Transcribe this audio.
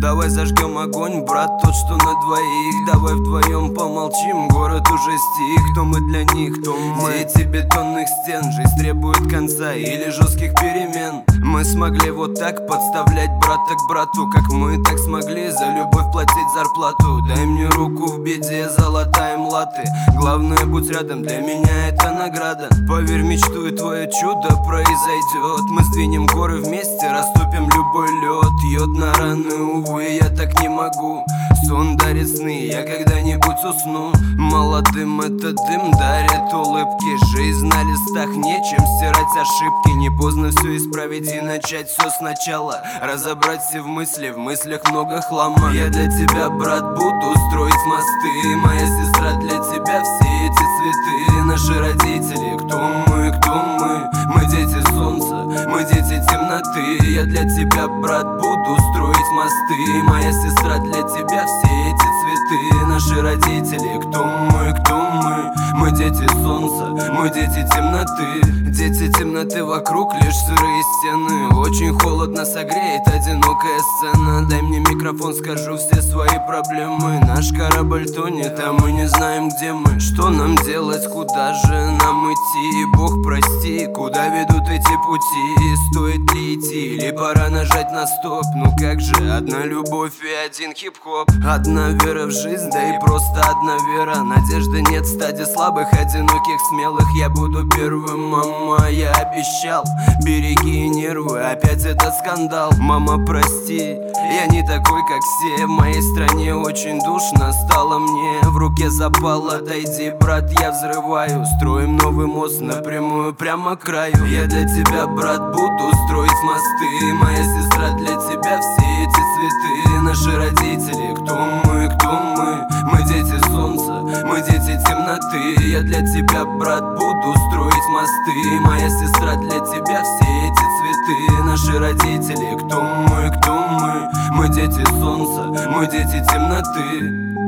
Давай зажгем огонь, брат, тот, что на двоих. Давай вдвоем помолчим, город уже стих. Кто мы для них, кто мы? Дети бетонных стен. Жизнь требует конца или жестких перемен. Мы смогли вот так подставлять брата к брату, как мы так смогли за любовь платить зарплату. Дай мне руку в беде, золотая млаты. Главное, будь рядом, для меня это награда. Поверь, мечту, и твое чудо произойдет. Мы сдвинем горы вместе, растопим любой лед. Йод на раны, увы, я так не могу. Сон дарит сны, я когда-нибудь усну. Молодым этот дым дарит улыбки. Жизнь на листах, нечем стирать ошибки. Не поздно все исправить и начать все сначала. Разобрать все в мыслях много хлама. Я для тебя, брат, буду строить мосты. Моя сестра, для тебя все эти цветы. Наши родители, кто мы, кто мы? Мы дети солнца, мы дети темноты. Я для тебя, брат, буду строить мосты. Моя сестра, для тебя все эти цветы. Наши родители, кто мы, кто мы? Мы дети солнца, мы дети темноты. Дети темноты, вокруг лишь сырые стены. Очень холодно, согреет одинокая сцена. Дай мне микрофон, скажу все свои проблемы. Наш корабль тонет, а мы не знаем, где мы. Что нам делать, куда же нам идти? Бог прости, куда ведут эти пути? Стоит ли идти, или пора нажать на стоп? Ну как же, одна любовь и один хип-хоп. Одна вера в жизнь, да и просто одна вера. Надежды нет в стаде слабых, одиноких, смелых. Я буду первым, мама, я обещал. Береги нервы, опять этот скандал. Мама, прости, я не такой, как все. В моей стране очень душно стало мне. В руке запал, отойди, брат, я взрываю. Строим новый мост напрямую, прямо к краю. Я для тебя, брат, буду строить мосты. Моя сестра, для тебя все эти цветы. Наши родители, кто мы, кто мы? Мы дети солнца, мы дети темноты. Я для тебя, брат, буду строить мосты. Моя сестра, для тебя все эти цветы. Наши родители, кто мы, кто мы? Мы дети солнца, мы дети темноты.